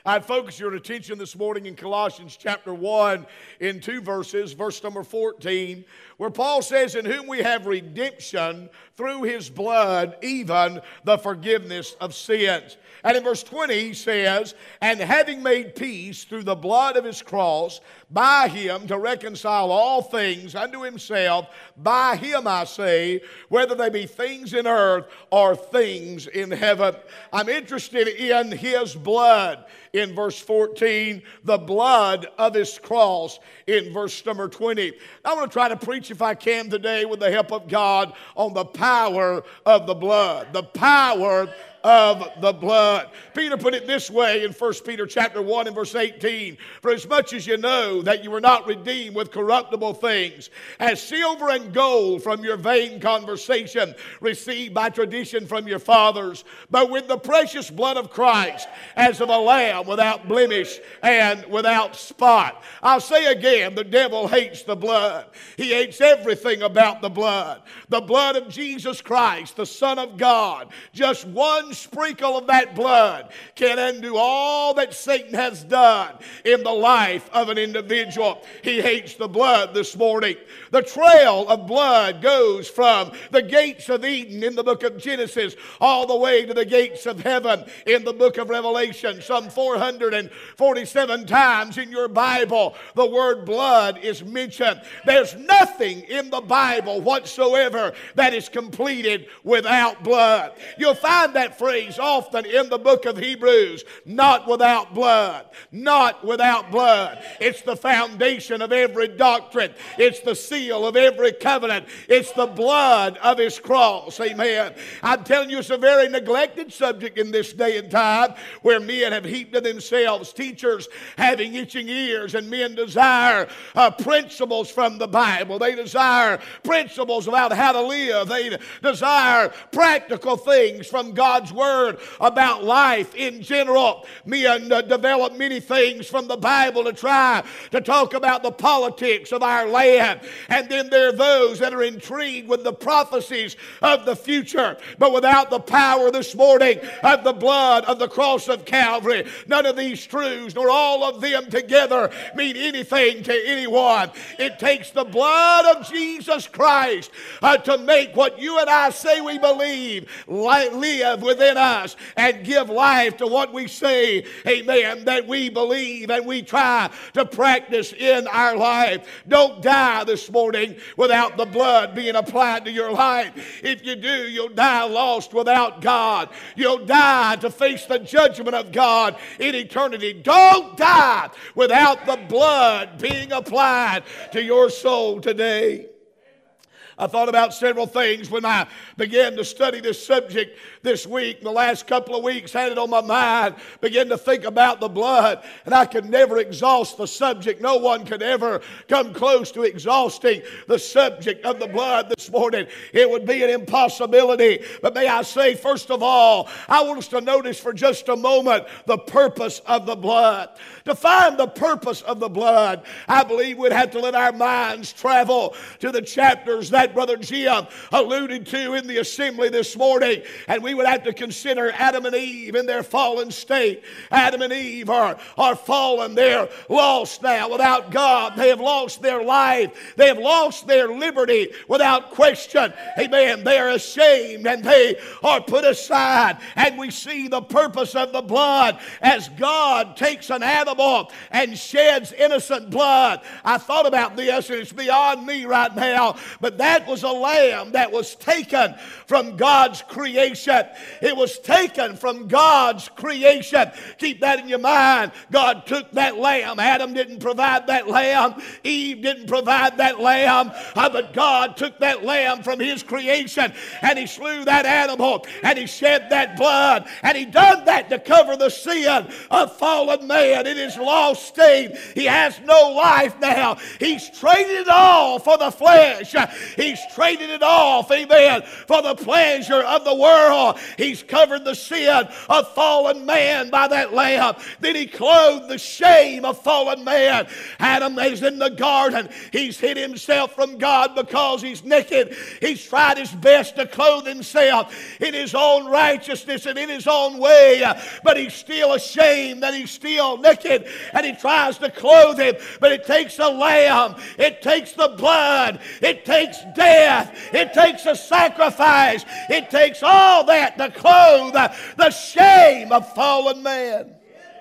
I'd focus your attention this morning in Colossians chapter 1 in two verses, verse number 14, where Paul says, "In whom we have redemption through his blood, even the forgiveness of sins." And in verse 20 he says, "And having made peace through the blood of his cross, by him to reconcile all things unto himself, by him I say, whether they be things in earth or things in heaven." I'm interested in his blood in verse 14, the blood of his cross in verse number 20. I want to try to preach, if I can today, with the help of God, on the power of the blood. The power of the blood. Peter put it this way in 1 Peter chapter 1 and verse 18. "For as much as you know that you were not redeemed with corruptible things, as silver and gold from your vain conversation received by tradition from your fathers, but with the precious blood of Christ, as of a lamb without blemish and without spot." I'll say again, the devil hates the blood. He hates everything about the blood. The blood of Jesus Christ, the Son of God. Just one sprinkle of that blood can undo all that Satan has done in the life of an individual. He hates the blood this morning. The trail of blood goes from the gates of Eden in the book of Genesis all the way to the gates of heaven in the book of Revelation. Some 447 times in your Bible the word blood is mentioned. There's nothing in the Bible whatsoever that is completed without blood. You'll find that phrase often in the book of Hebrews, not without blood, not without blood. It's the foundation of every doctrine. It's the seal of every covenant. It's the blood of his cross. Amen. I'm telling you, it's a very neglected subject in this day and time, where men have heaped to themselves teachers having itching ears, and men desire principles from the Bible. They desire principles about how to live. They desire practical things from God's Word about life in general. Men develop many things from the Bible to try to talk about the politics of our land. And then there are those that are intrigued with the prophecies of the future. But without the power this morning of the blood of the cross of Calvary, none of these truths, nor all of them together, mean anything to anyone. It takes the blood of Jesus Christ to make what you and I say we believe live within us and give life to what we say, amen, that we believe and we try to practice in our life. Don't die this morning without the blood being applied to your life. If you do, you'll die lost without God. You'll die to face the judgment of God in eternity. Don't die without the blood being applied to your soul today. I thought about several things when I began to study this subject this week. The last couple of weeks had it on my mind, began to think about the blood, and I could never exhaust the subject. No one could ever come close to exhausting the subject of the blood this morning. It would be an impossibility. But may I say, first of all, I want us to notice for just a moment the purpose of the blood. To find the purpose of the blood, I believe we'd have to let our minds travel to the chapters that Brother Jim alluded to in the assembly this morning, and we would have to consider Adam and Eve in their fallen state. Adam and Eve are fallen. They're lost now without God. They have lost their life. They have lost their liberty without question. Amen. They are ashamed and they are put aside. And we see the purpose of the blood as God takes an animal and sheds innocent blood. I thought about this, and it's beyond me right now, but that was a lamb that was taken from God's creation. It was taken from God's creation. Keep that in your mind. God took that lamb. Adam didn't provide that lamb. Eve didn't provide that lamb. But God took that lamb from his creation, and he slew that animal, and he shed that blood, and he done that to cover the sin of fallen man in his lost state. He has no life now. He's traded it all for the flesh. He's traded it off, amen, for the pleasure of the world. He's covered the sin of fallen man by that lamb. Then he clothed the shame of fallen man. Adam is in the garden. He's hid himself from God because he's naked. He's tried his best to clothe himself in his own righteousness and in his own way, but he's still ashamed that he's still naked, and he tries to clothe him. But it takes a lamb, it takes the blood, it takes death, it takes a sacrifice, it takes all that to clothe the shame of fallen man.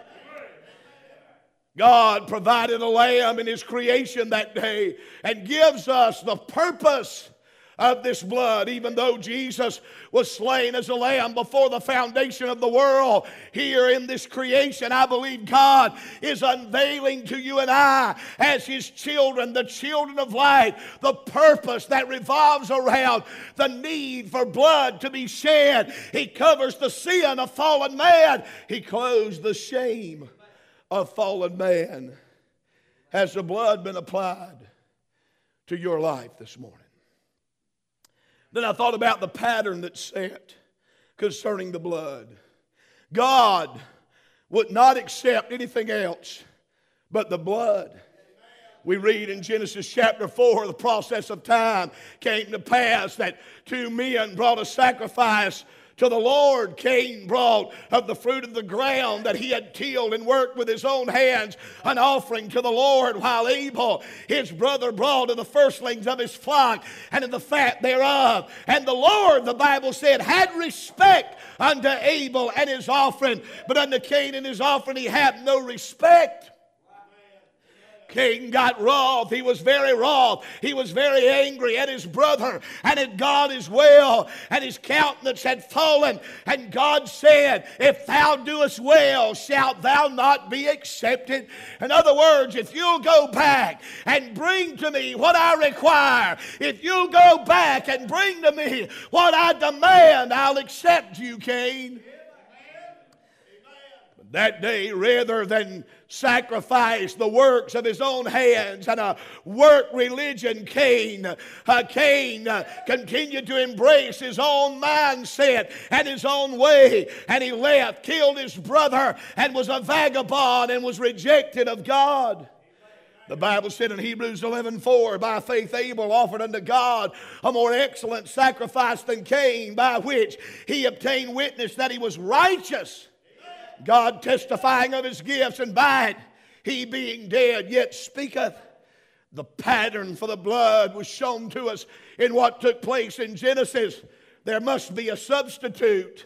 God provided a lamb in his creation that day and gives us the purpose of this blood. Even though Jesus was slain as a lamb before the foundation of the world, here in this creation, I believe God is unveiling to you and I as his children, the children of light, the purpose that revolves around the need for blood to be shed. He covers the sin of fallen man. He clothes the shame of fallen man. Has the blood been applied to your life this morning? Then I thought about the pattern that's set concerning the blood. God would not accept anything else but the blood. We read in Genesis chapter 4, the process of time came to pass that two men brought a sacrifice to the Lord. Cain brought of the fruit of the ground that he had tilled and worked with his own hands an offering to the Lord, while Abel, his brother, brought of the firstlings of his flock and of the fat thereof. And the Lord, the Bible said, had respect unto Abel and his offering, but unto Cain and his offering he had no respect. Cain got wroth. He was very wroth. He was very angry at his brother and at God as well. And his countenance had fallen. And God said, if thou doest well, shalt thou not be accepted? In other words, if you'll go back and bring to me what I require, if you'll go back and bring to me what I demand, I'll accept you, Cain. That day, rather than sacrifice the works of his own hands and a work religion, Cain continued to embrace his own mindset and his own way. And he left, killed his brother, and was a vagabond and was rejected of God. The Bible said in Hebrews 11:4, by faith Abel offered unto God a more excellent sacrifice than Cain, by which he obtained witness that he was righteous, God testifying of his gifts, and by it he being dead yet speaketh. The pattern for the blood was shown to us in what took place in Genesis. There must be a substitute.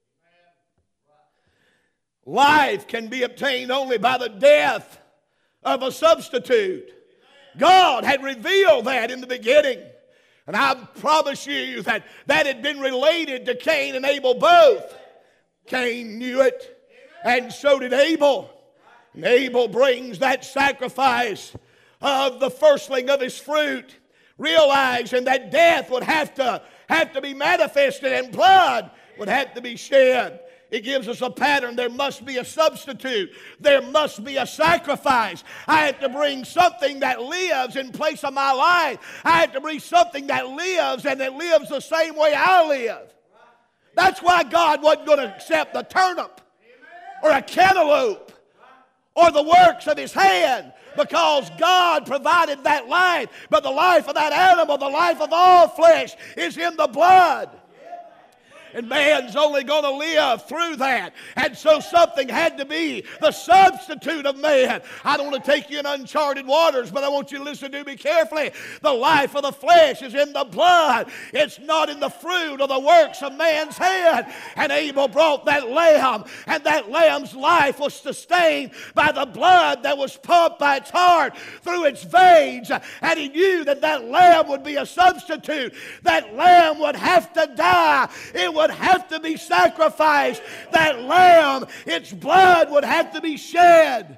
Life can be obtained only by the death of a substitute. God had revealed that in the beginning. And I promise you that had been related to Cain and Abel both. Cain knew it, and so did Abel. And Abel brings that sacrifice of the firstling of his fruit, realizing that death would have to be manifested and blood would have to be shed. It gives us a pattern. There must be a substitute. There must be a sacrifice. I have to bring something that lives in place of my life. I have to bring something that lives and that lives the same way I live. That's why God wasn't going to accept the turnip or a cantaloupe or the works of his hand, because God provided that life. But the life of that animal, the life of all flesh, is in the blood. And man's only going to live through that. And so something had to be the substitute of man. I don't want to take you in uncharted waters, but I want you to listen to me carefully. The life of the flesh is in the blood. It's not in the fruit or the works of man's hand. And Abel brought that lamb, and that lamb's life was sustained by the blood that was pumped by its heart through its veins. And he knew that that lamb would be a substitute. That lamb would have to die. It would have to be sacrificed. That lamb, its blood would have to be shed.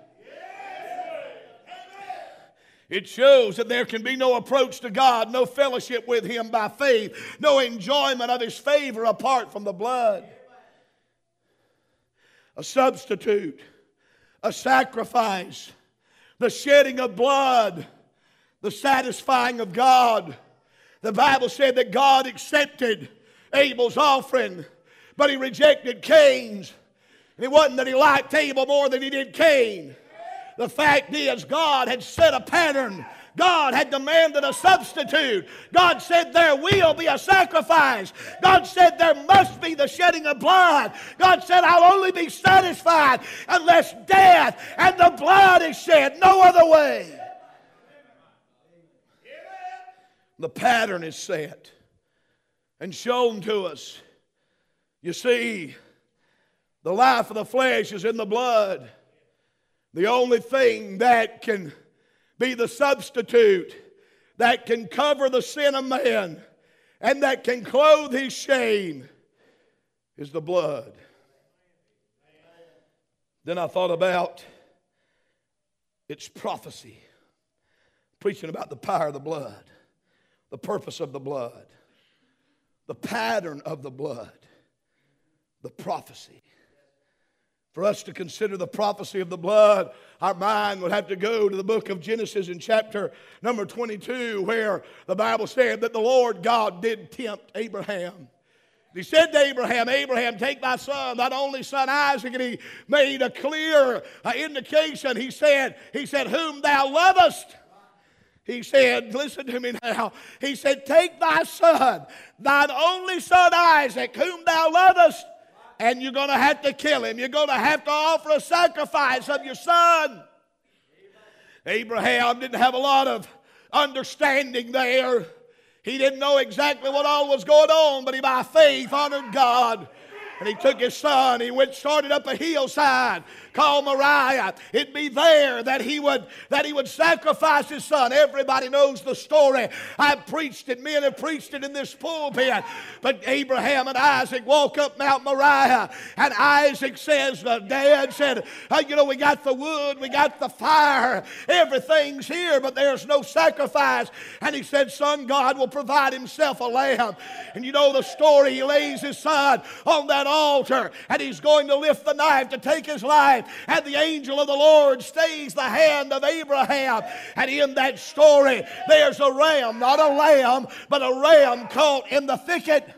It shows that there can be no approach to God, no fellowship with him by faith, no enjoyment of his favor apart from the blood. A substitute, a sacrifice, the shedding of blood, the satisfying of God. The Bible said that God accepted Abel's offering, but he rejected Cain's. And it wasn't that he liked Abel more than he did Cain. The fact is, God had set a pattern. God had demanded a substitute. God said there will be a sacrifice. God said there must be the shedding of blood. God said I'll only be satisfied unless death and the blood is shed. No other way. The pattern is set and shown to us. You see, the life of the flesh is in the blood. The only thing that can be the substitute, that can cover the sin of man, and that can clothe his shame, is the blood. Then I thought about its prophecy, preaching about the power of the blood, the purpose of the blood, the pattern of the blood, the prophecy. For us to consider the prophecy of the blood, our mind would have to go to the book of Genesis in chapter number 22, where the Bible said that the Lord God did tempt Abraham. He said to Abraham, Abraham, take thy son, thine only son Isaac, and he made a clear indication. He said, whom thou lovest. He said, listen to me now. He said, take thy son, thine only son Isaac, whom thou lovest, and you're going to have to kill him. You're going to have to offer a sacrifice of your son. Abraham didn't have a lot of understanding there. He didn't know exactly what all was going on, but he by faith honored God. And he took his son, he started up a hillside called Moriah. It'd be there that he would sacrifice his son. Everybody knows the story. I've preached it. Men have preached it in this pulpit. But Abraham and Isaac walk up Mount Moriah, and Isaac says, Dad said, we got the wood, we got the fire, everything's here, but there's no sacrifice. And he said, son, God will provide himself a lamb. And you know the story. He lays his son on that altar, and he's going to lift the knife to take his life. And the angel of the Lord stays the hand of Abraham. And in that story, there's a ram, not a lamb, but a ram caught in the thicket.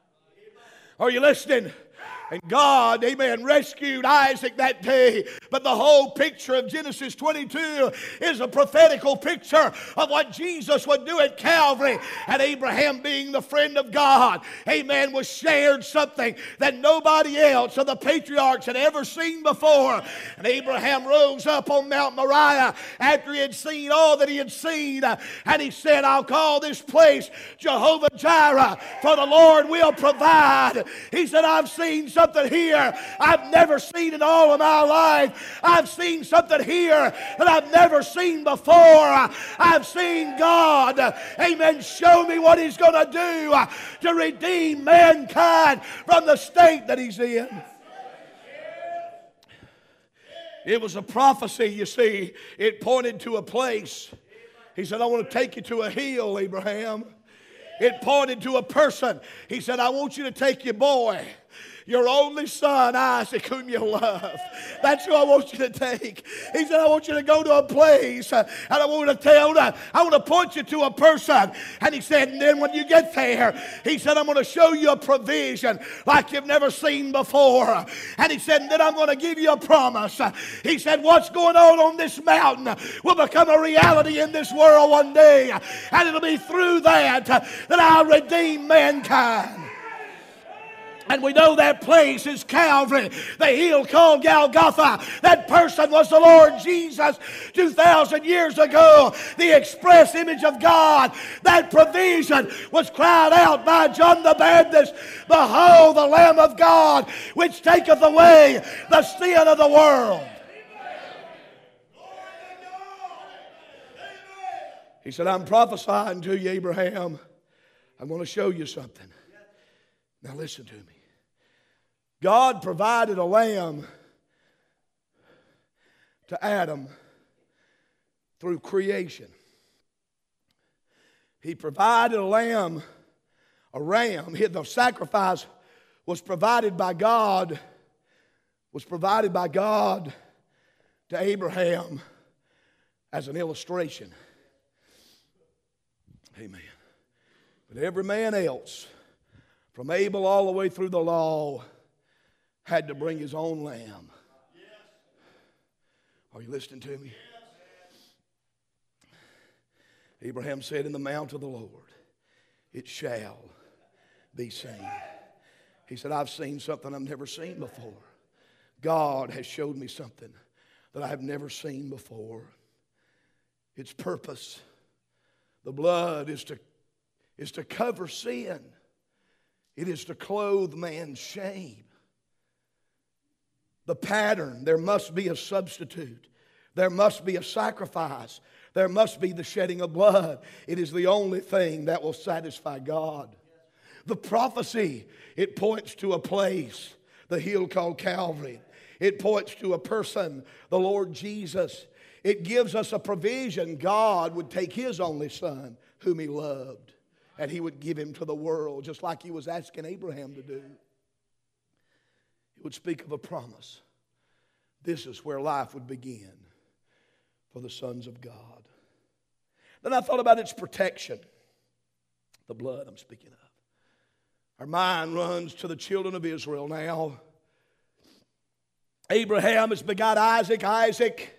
Are you listening? And God, amen, rescued Isaac that day. But the whole picture of Genesis 22 is a prophetical picture of what Jesus would do at Calvary. And Abraham, being the friend of God, amen, was shared something that nobody else of the patriarchs had ever seen before. And Abraham rose up on Mount Moriah after he had seen all that he had seen. And he said, I'll call this place Jehovah Jireh, for the Lord will provide. He said, I've seen something here I've never seen in all of my life. I've seen something here that I've never seen before. I've seen God, amen, show me what He's going to do to redeem mankind from the state that he's in. It was a prophecy, you see. It pointed to a place. He said, I want to take you to a hill, Abraham. It pointed to a person. He said, I want you to take your boy, your only son, Isaac, whom you love. That's who I want you to take. He said, I want you to go to a place, and I want to point you to a person. And he said, and then when you get there, he said, I'm going to show you a provision like you've never seen before. And he said, and then I'm going to give you a promise. He said, what's going on this mountain will become a reality in this world one day. And it'll be through that I'll redeem mankind. And we know that place is Calvary, the hill called Golgotha. That person was the Lord Jesus 2,000 years ago, the express image of God. That provision was cried out by John the Baptist. Behold, the Lamb of God, which taketh away the sin of the world. He said, I'm prophesying to you, Abraham. I'm going to show you something. Now listen to me. God provided a lamb to Adam through creation. He provided a ram. The sacrifice was provided by God to Abraham as an illustration. Amen. But every man else, from Abel all the way through the law, had to bring his own lamb. Are you listening to me? Abraham said, in the mount of the Lord, it shall be seen. He said, I've seen something I've never seen before. God has showed me something that I have never seen before. Its purpose, the blood, is to cover sin. It is to clothe man's shame. The pattern, there must be a substitute. There must be a sacrifice. There must be the shedding of blood. It is the only thing that will satisfy God. The prophecy, it points to a place, the hill called Calvary. It points to a person, the Lord Jesus. It gives us a provision. God would take His only Son, whom He loved, and He would give Him to the world, just like He was asking Abraham to do. It would speak of a promise. This is where life would begin for the sons of God. Then I thought about its protection. The blood I'm speaking of. Our mind runs to the children of Israel now. Abraham has begot Isaac. Isaac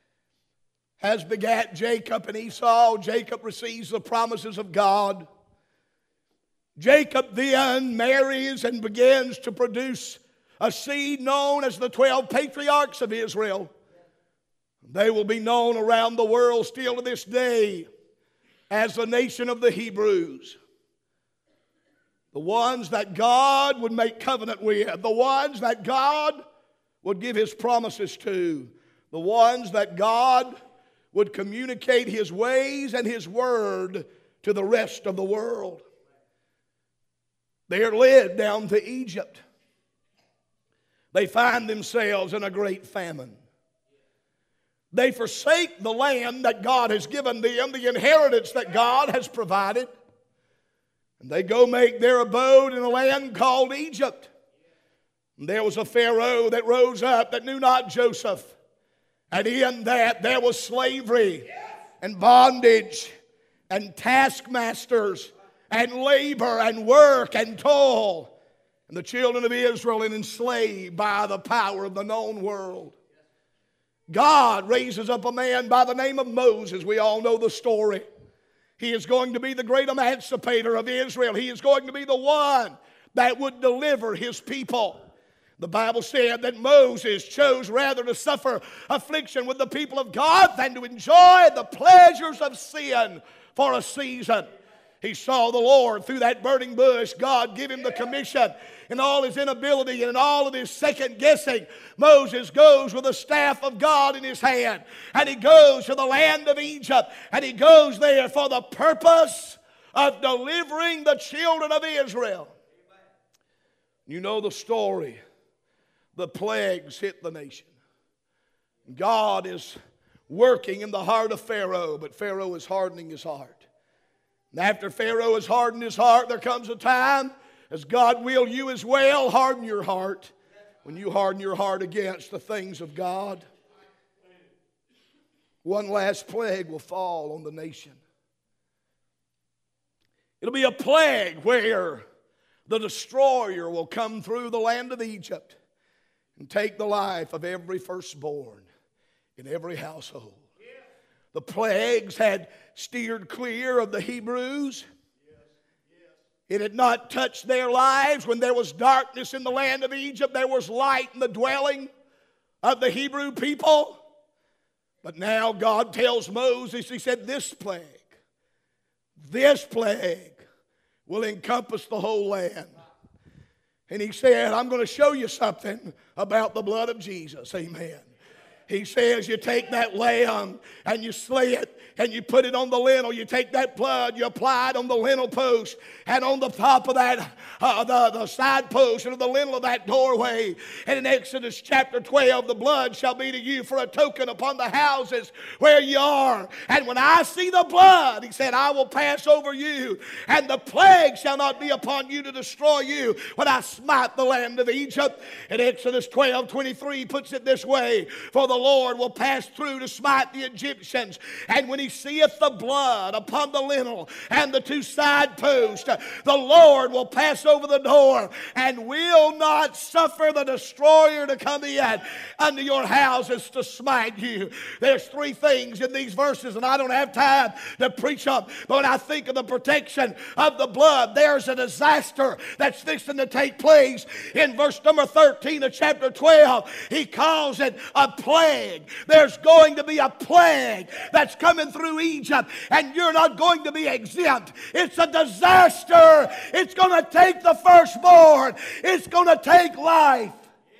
has begat Jacob and Esau. Jacob receives the promises of God. Jacob then marries and begins to produce a seed known as the 12 patriarchs of Israel. They will be known around the world still to this day as the nation of the Hebrews. The ones that God would make covenant with. The ones that God would give His promises to. The ones that God would communicate His ways and His word to the rest of the world. They are led down to Egypt. They find themselves in a great famine. They forsake the land that God has given them, the inheritance that God has provided. And they go make their abode in a land called Egypt. And there was a Pharaoh that rose up that knew not Joseph. And in that there was slavery and bondage and taskmasters and labor and work and toil. And the children of Israel are enslaved by the power of the known world. God raises up a man by the name of Moses. We all know the story. He is going to be the great emancipator of Israel. He is going to be the one that would deliver His people. The Bible said that Moses chose rather to suffer affliction with the people of God than to enjoy the pleasures of sin for a season. He saw the Lord through that burning bush. God give him the commission. In all his inability and in all of his second guessing, Moses goes with the staff of God in his hand. And he goes to the land of Egypt. And he goes there for the purpose of delivering the children of Israel. You know the story. The plagues hit the nation. God is working in the heart of Pharaoh, but Pharaoh is hardening his heart. And after Pharaoh has hardened his heart, there comes a time, as God will you as well, harden your heart. When you harden your heart against the things of God, one last plague will fall on the nation. It'll be a plague where the destroyer will come through the land of Egypt and take the life of every firstborn in every household. The plagues had steered clear of the Hebrews. It had not touched their lives. When there was darkness in the land of Egypt, there was light in the dwelling of the Hebrew people. But now God tells Moses, He said, this plague will encompass the whole land. And He said, I'm going to show you something about the blood of Jesus. Amen. He says you take that lamb and you slay it and you put it on the lintel. You take that blood, you apply it on the lintel post and on the top of that, the side post and on the lintel of that doorway. And in Exodus chapter 12, the blood shall be to you for a token upon the houses where you are. And when I see the blood, He said, I will pass over you, and the plague shall not be upon you to destroy you when I smite the land of Egypt. And Exodus 12:23 puts it this way, for the Lord will pass through to smite the Egyptians. And when He he seeth the blood upon the lintel and the two side posts, the Lord will pass over the door and will not suffer the destroyer to come in unto your houses to smite you. There's three things in these verses, and I don't have time to preach them, but when I think of the protection of the blood, there's a disaster that's fixing to take place. In verse number 13 of chapter 12, he calls it a plague. There's going to be a plague that's coming through Egypt, and you're not going to be exempt. It's a disaster. It's going to take the firstborn. It's going to take life.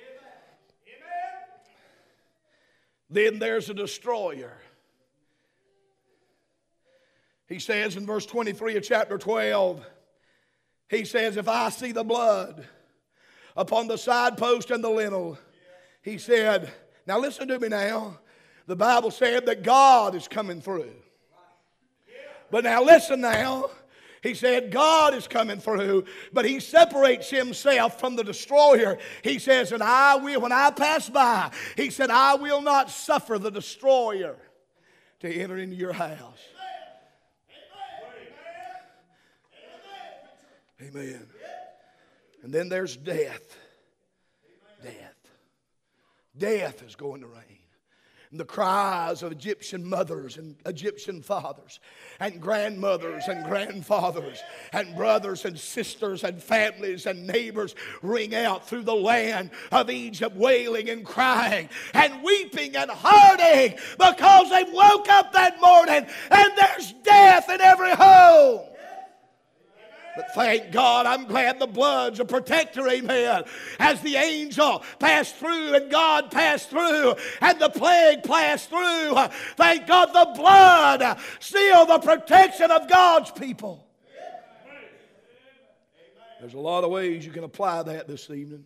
Then there's a destroyer. He says in verse 23 of chapter 12, he says, if I see the blood upon the side post and the lintel, he said, now listen to me now. The Bible said that God is coming through. But now listen now. He said God is coming through, but he separates himself from the destroyer. He says, and I will, when I pass by, he said, I will not suffer the destroyer to enter into your house. Amen. And then there's death. Death. Death is going to reign. And the cries of Egyptian mothers and Egyptian fathers and grandmothers and grandfathers and brothers and sisters and families and neighbors ring out through the land of Egypt, wailing and crying and weeping and hurting because they woke up that morning and there's death in every home. But thank God, I'm glad the blood's a protector, amen. As the angel passed through and God passed through and the plague passed through, thank God the blood sealed the protection of God's people. There's a lot of ways you can apply that this evening.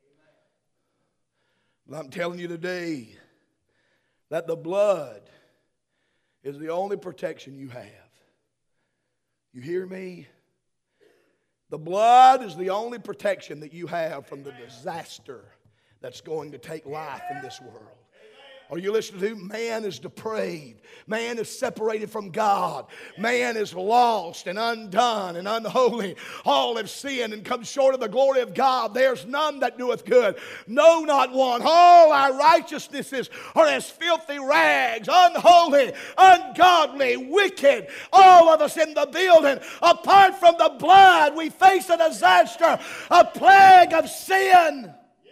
But I'm telling you today that the blood is the only protection you have. You hear me? The blood is the only protection that you have from the disaster that's going to take life in this world. Are you listening to? Man is depraved. Man is separated from God. Man is lost and undone and unholy. All have sinned and come short of the glory of God. There's none that doeth good. No, not one. All our righteousnesses are as filthy rags, unholy, ungodly, wicked. All of us in the building. Apart from the blood, we face a disaster, a plague of sin.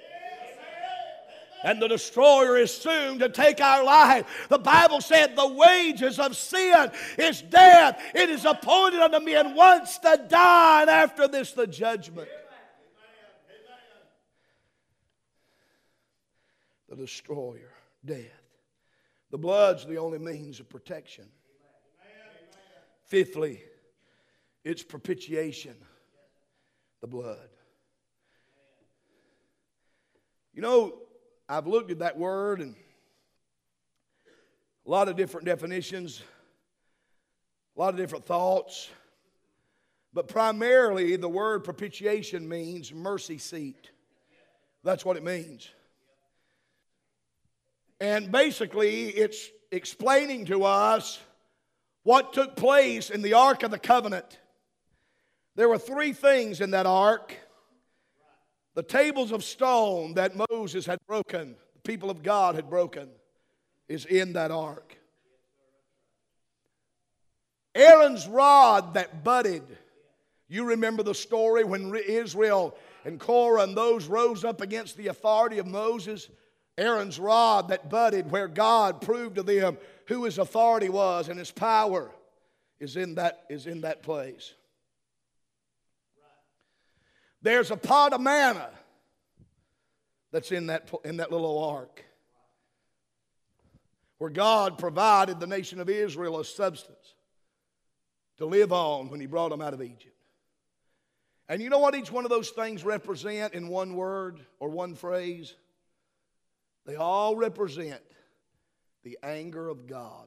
And the destroyer is soon to take our life. The Bible said the wages of sin is death. It is appointed unto men once to die, and after this the judgment. The destroyer, death. The blood's the only means of protection. Fifthly, it's propitiation. The blood. You know, I've looked at that word and a lot of different definitions, a lot of different thoughts. But primarily the word propitiation means mercy seat. That's what it means. And basically it's explaining to us what took place in the Ark of the Covenant. There were three things in that ark. The tables of stone that Moses had broken, the people of God had broken, is in that ark. Aaron's rod that budded. You remember the story when Israel and Korah and those rose up against the authority of Moses? Aaron's rod that budded, where God proved to them who his authority was and his power, is in that place. There's a pot of manna that's in that little ark, where God provided the nation of Israel a substance to live on when he brought them out of Egypt. And you know what each one of those things represent in one word or one phrase? They all represent the anger of God.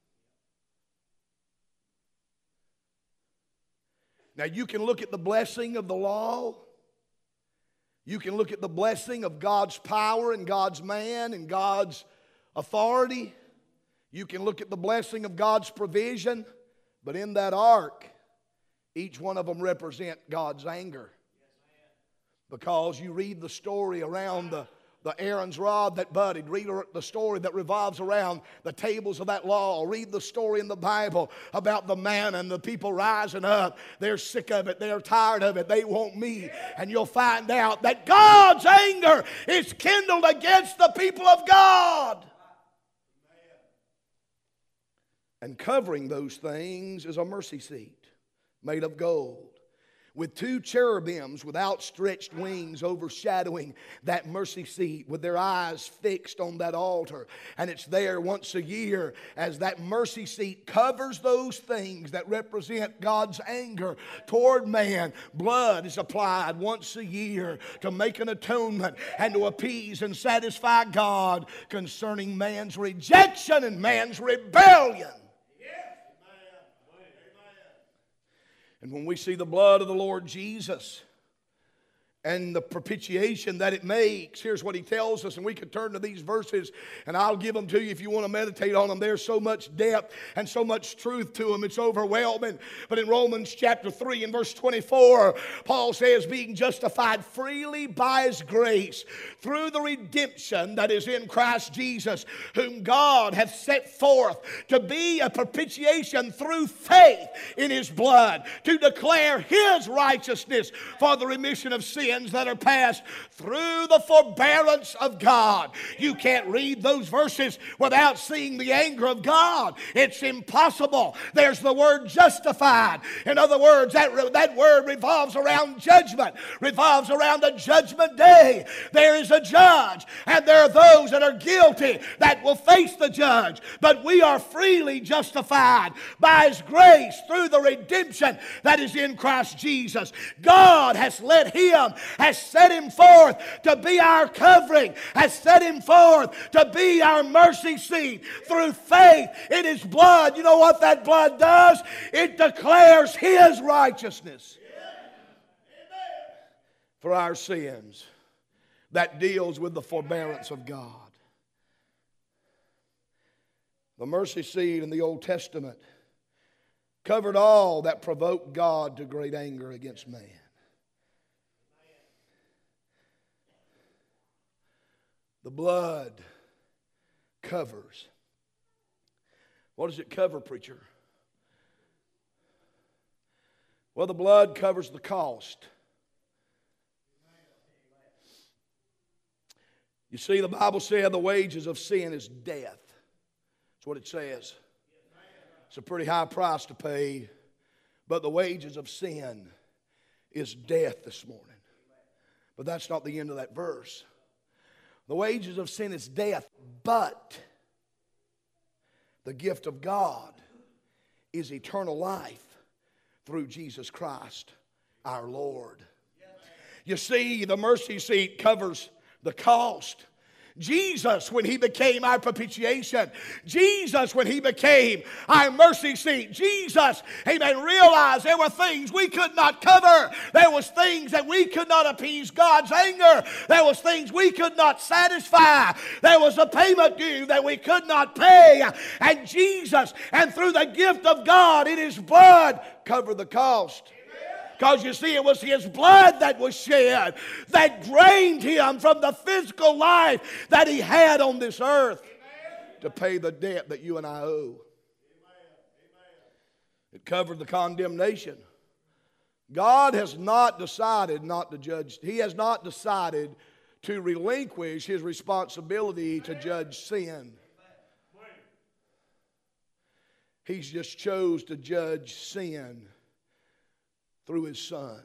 Now you can look at the blessing of the law. You can look at the blessing of God's power and God's man and God's authority. You can look at the blessing of God's provision, but in that ark, each one of them represent God's anger. Because you read the story around the Aaron's rod that budded. Read the story that revolves around the tables of that law. Read the story in the Bible about the manna and the people rising up. They're sick of it. They're tired of it. They want me. And you'll find out that God's anger is kindled against the people of God. And covering those things is a mercy seat made of gold, with two cherubims with outstretched wings overshadowing that mercy seat, with their eyes fixed on that altar. And it's there once a year as that mercy seat covers those things that represent God's anger toward man. Blood is applied once a year to make an atonement and to appease and satisfy God concerning man's rejection and man's rebellion. And when we see the blood of the Lord Jesus and the propitiation that it makes, here's what he tells us, and we could turn to these verses and I'll give them to you if you want to meditate on them. There's so much depth and so much truth to them, it's overwhelming. But in Romans chapter 3 and verse 24, Paul says, being justified freely by his grace through the redemption that is in Christ Jesus, whom God hath set forth to be a propitiation through faith in his blood, to declare his righteousness for the remission of sins that are passed through the forbearance of God. You can't read those verses without seeing the anger of God. It's impossible. There's the word justified. In other words, that word revolves around judgment, revolves around a judgment day. There is a judge, and there are those that are guilty that will face the judge. But we are freely justified by his grace through the redemption that is in Christ Jesus. God has let him, has set him forth to be our covering, has set him forth to be our mercy seat through faith in his blood. You know what that blood does? It declares his righteousness for our sins. That deals with the forbearance of God. The mercy seat in the Old Testament covered all that provoked God to great anger against man. The blood covers. What does it cover, preacher? Well, the blood covers the cost. You see, the Bible said the wages of sin is death. That's what it says. It's a pretty high price to pay, but the wages of sin is death this morning. But that's not the end of that verse. The wages of sin is death, but the gift of God is eternal life through Jesus Christ, our Lord. You see, the mercy seat covers the cost. Jesus, when he became our propitiation, Jesus, when he became our mercy seat, Jesus, amen, realized there were things we could not cover. There was things that we could not appease God's anger. There was things we could not satisfy. There was a payment due that we could not pay. And Jesus, and through the gift of God in his blood, covered the cost. Because you see, it was his blood that was shed that drained him from the physical life that he had on this earth to pay the debt that you and I owe. It covered the condemnation. God has not decided not to judge. He has not decided to relinquish his responsibility to judge sin. He's just chose to judge sin through his Son.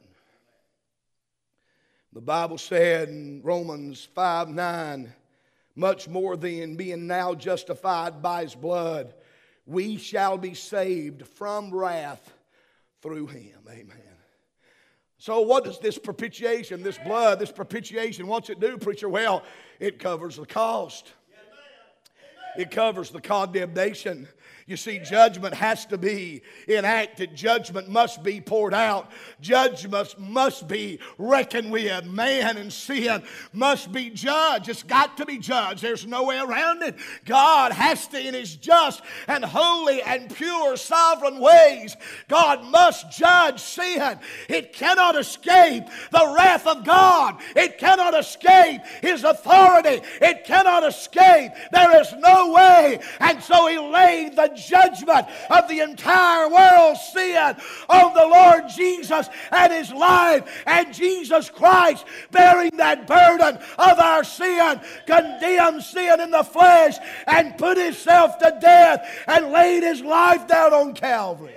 The Bible said in Romans 5:9, much more than being now justified by his blood, we shall be saved from wrath through him. Amen. So what does this propitiation, this blood, this propitiation, what's it do, preacher? Well, it covers the cost. It covers the condemnation. You see, judgment has to be enacted. Judgment must be poured out. Judgment must be reckoned with. Man and sin must be judged. It's got to be judged. There's no way around it. God has to, in His just and holy and pure sovereign ways, God must judge sin. It cannot escape the wrath of God. It cannot escape His authority. It cannot escape. There is no way. And so He laid the judgment of the entire world's sin on the Lord Jesus and His life. And Jesus Christ, bearing that burden of our sin, condemned sin in the flesh and put Himself to death and laid His life down on Calvary.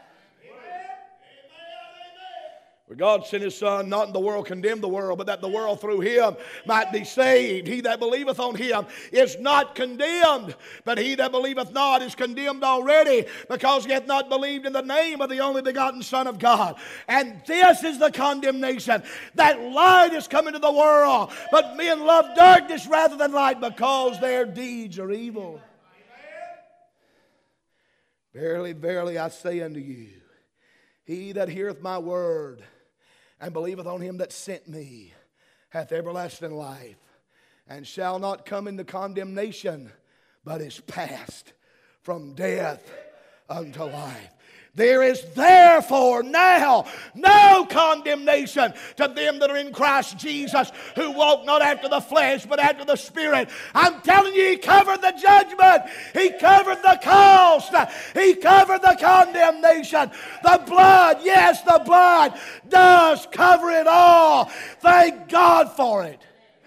For God sent His Son, not in the world condemn the world, but that the world through Him might be saved. He that believeth on Him is not condemned, but he that believeth not is condemned already, because he hath not believed in the name of the only begotten Son of God. And this is the condemnation, that light is come into the world, but men love darkness rather than light, because their deeds are evil. Verily, verily, I say unto you, he that heareth my word and believeth on Him that sent me hath everlasting life, and shall not come into condemnation, but is passed from death unto life. There is therefore now no condemnation to them that are in Christ Jesus, who walk not after the flesh, but after the Spirit. I'm telling you, He covered the judgment. He covered the cost. He covered the condemnation. The blood, yes, the blood does cover it all. Thank God for it.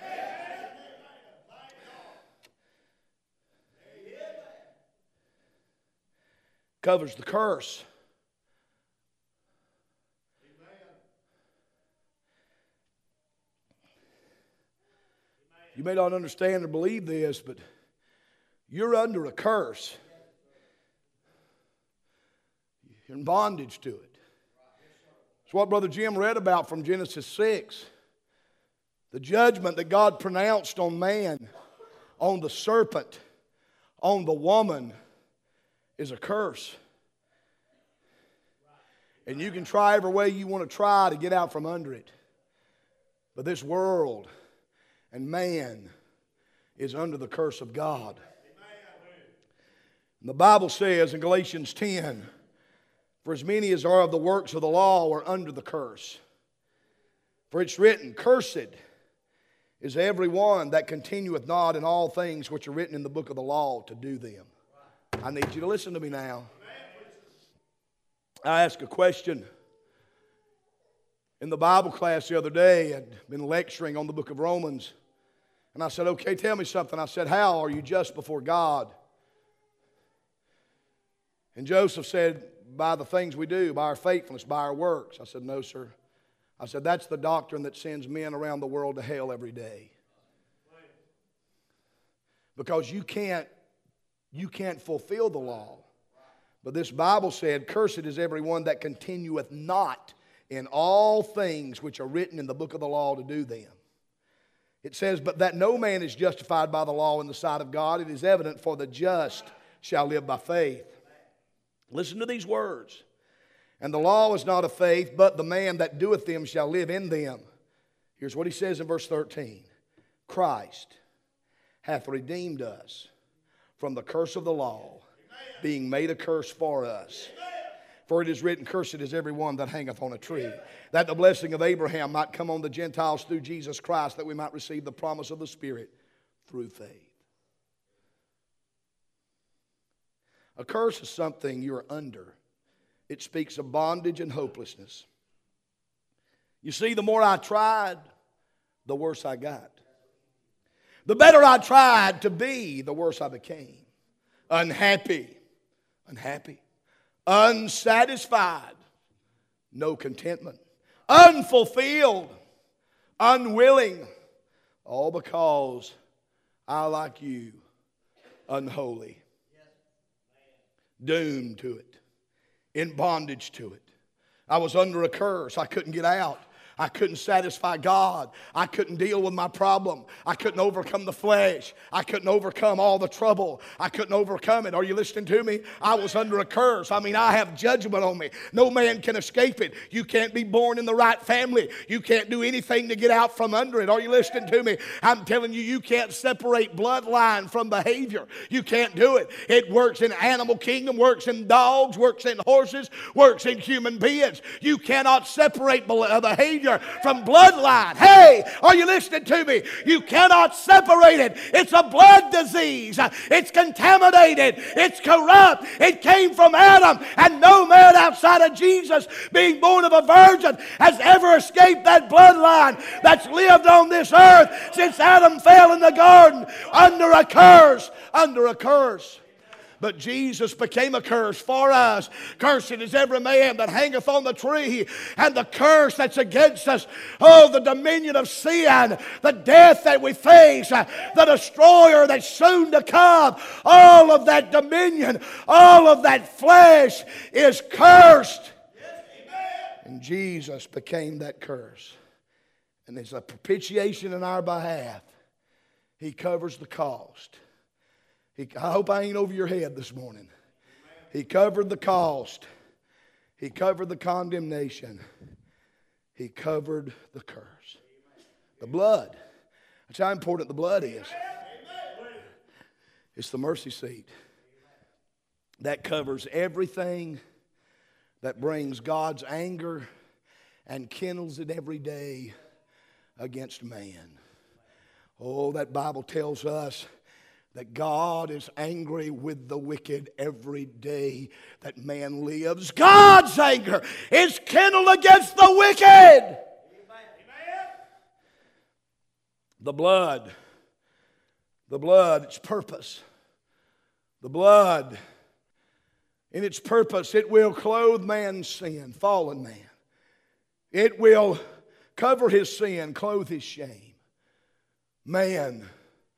Covers the curse. You may not understand or believe this, but you're under a curse. You're in bondage to it. It's what Brother Jim read about from Genesis 6. The judgment that God pronounced on man, on the serpent, on the woman, is a curse. And you can try every way you want to try to get out from under it. But this world and man is under the curse of God. And the Bible says in Galatians 10, for as many as are of the works of the law are under the curse. For it's written, cursed is every one that continueth not in all things which are written in the book of the law to do them. I need you to listen to me now. I asked a question in the Bible class the other day. I'd been lecturing on the book of Romans. And I said, okay, tell me something. I said, how are you just before God? And Joseph said, by the things we do, by our faithfulness, by our works. I said, no, sir. I said, that's the doctrine that sends men around the world to hell every day. Because you can't fulfill the law. But this Bible said, cursed is everyone that continueth not in all things which are written in the book of the law to do them. It says, but that no man is justified by the law in the sight of God, it is evident, for the just shall live by faith. Listen to these words. And the law is not of faith, but the man that doeth them shall live in them. Here's what he says in verse 13. Christ hath redeemed us from the curse of the law, being made a curse for us. For it is written, cursed is every one that hangeth on a tree, that the blessing of Abraham might come on the Gentiles through Jesus Christ, that we might receive the promise of the Spirit through faith. A curse is something you're under. It speaks of bondage and hopelessness. You see, the more I tried, the worse I got. The better I tried to be, the worse I became. Unhappy, unsatisfied, no contentment, unfulfilled, unwilling, all because I, like you, unholy, doomed to it, in bondage to it. I was under a curse. I couldn't get out. I couldn't satisfy God. I couldn't deal with my problem. I couldn't overcome the flesh. I couldn't overcome all the trouble. I couldn't overcome it. Are you listening to me? I was under a curse. I have judgment on me. No man can escape it. You can't be born in the right family. You can't do anything to get out from under it. Are you listening to me? I'm telling you, you can't separate bloodline from behavior. You can't do it. It works in animal kingdom, works in dogs, works in horses, works in human beings. You cannot separate behavior from bloodline. Hey, are you listening to me? You cannot separate it. It's a blood disease. It's contaminated. It's corrupt. It came from Adam, and no man outside of Jesus, being born of a virgin, has ever escaped that bloodline that's lived on this earth since Adam fell in the garden under a curse. Under a curse. But Jesus became a curse for us. Cursed is every man that hangeth on the tree. And the curse that's against us, oh, the dominion of sin, the death that we face, the destroyer that's soon to come, all of that dominion, all of that flesh is cursed. And Jesus became that curse. And there's a propitiation in our behalf. He covers the cost. I hope I ain't over your head this morning. He covered the cost. He covered the condemnation. He covered the curse. The blood. That's how important the blood is. It's the mercy seat. That covers everything that brings God's anger and kindles it every day against man. Oh, that Bible tells us that God is angry with the wicked every day that man lives. God's anger is kindled against the wicked. Amen. The blood, its purpose. The blood, in its purpose, it will clothe man's sin, fallen man. It will cover his sin, clothe his shame. Man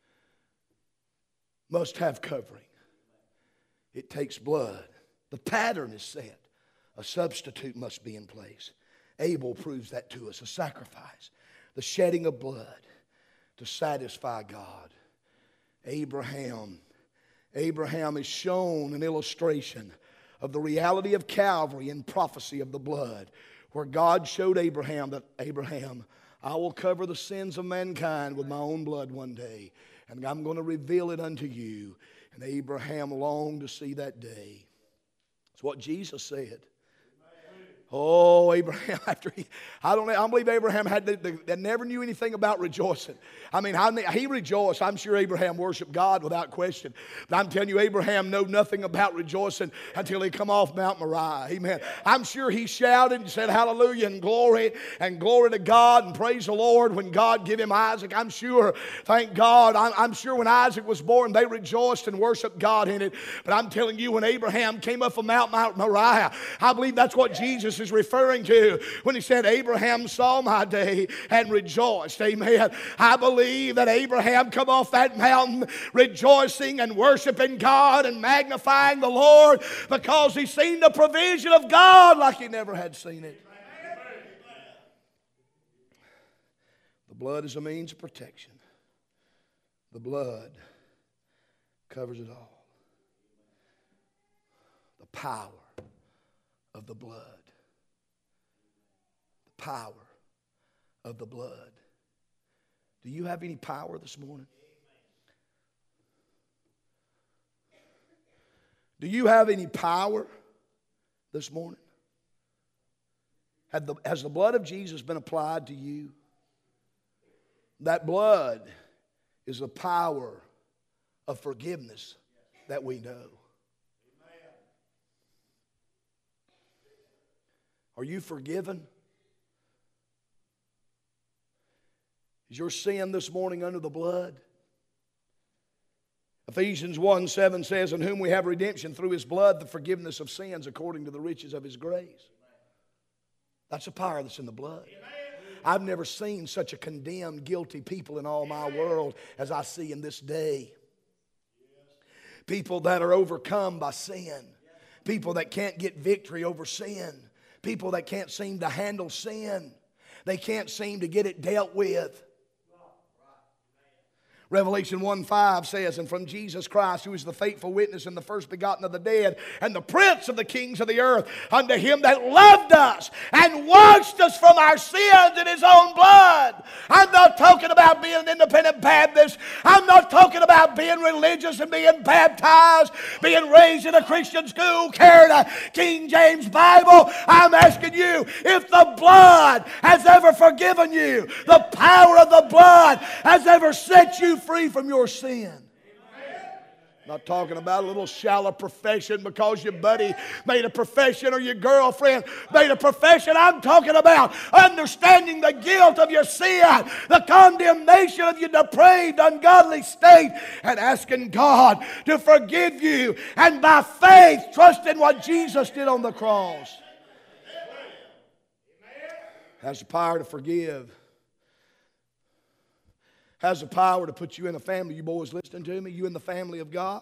must have covering. It takes blood. The pattern is set. A substitute must be in place. Abel proves that to us. A sacrifice. The shedding of blood to satisfy God. Abraham is shown an illustration of the reality of Calvary and prophecy of the blood, where God showed Abraham that, Abraham, I will cover the sins of mankind with my own blood one day, and I'm going to reveal it unto you. And Abraham longed to see that day. It's what Jesus said. Oh, Abraham, I believe Abraham never knew anything about rejoicing. He rejoiced. I'm sure Abraham worshiped God without question. But I'm telling you, Abraham knew nothing about rejoicing until he come off Mount Moriah. Amen. I'm sure he shouted and said hallelujah and glory to God and praise the Lord when God gave him Isaac. I'm sure, thank God, I'm sure when Isaac was born, they rejoiced and worshiped God in it. But I'm telling you, when Abraham came up from Mount Moriah, I believe that's what Jesus is referring to when he said, Abraham saw my day and rejoiced. Amen. I believe that Abraham come off that mountain rejoicing and worshiping God and magnifying the Lord because he seen the provision of God like he never had seen it. The blood is a means of protection. The blood covers it all. The power of the blood. The power of the blood. Do you have any power this morning? Do you have any power this morning? Has the blood of Jesus been applied to you? That blood is the power of forgiveness that we know. Are you forgiven? Is your sin this morning under the blood? Ephesians 1:7 says, in whom we have redemption through His blood, the forgiveness of sins according to the riches of His grace. That's the power that's in the blood. I've never seen such a condemned, guilty people in all my world as I see in this day. People that are overcome by sin. People that can't get victory over sin. People that can't seem to handle sin. they can't seem to get it dealt with. Revelation 1:5 says, and from Jesus Christ, who is the faithful witness and the first begotten of the dead, and the prince of the kings of the earth, unto him that loved us and washed us from our sins in his own blood. I'm not talking about being an independent Baptist. I'm not talking about being religious and being baptized, being raised in a Christian school, carrying a King James Bible. I'm asking you, if the blood has ever forgiven you, the power of the blood has ever set you free from your sin. Not talking about a little shallow profession because your buddy made a profession or your girlfriend made a profession. I'm talking about understanding the guilt of your sin, the condemnation of your depraved, ungodly state, and asking God to forgive you, and by faith trust in what Jesus did on the cross. Has the power to forgive. Has the power to put you in a family. You boys listening to me? You in the family of God?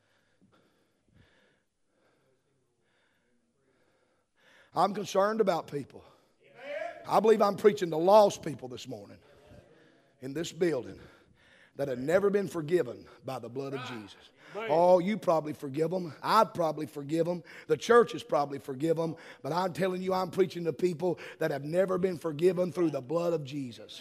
I'm concerned about people. I believe I'm preaching to lost people this morning in this building that have never been forgiven by the blood of Jesus. Oh, you probably forgive them. I'd probably forgive them. The church has probably forgive them. But I'm telling you, I'm preaching to people that have never been forgiven through the blood of Jesus.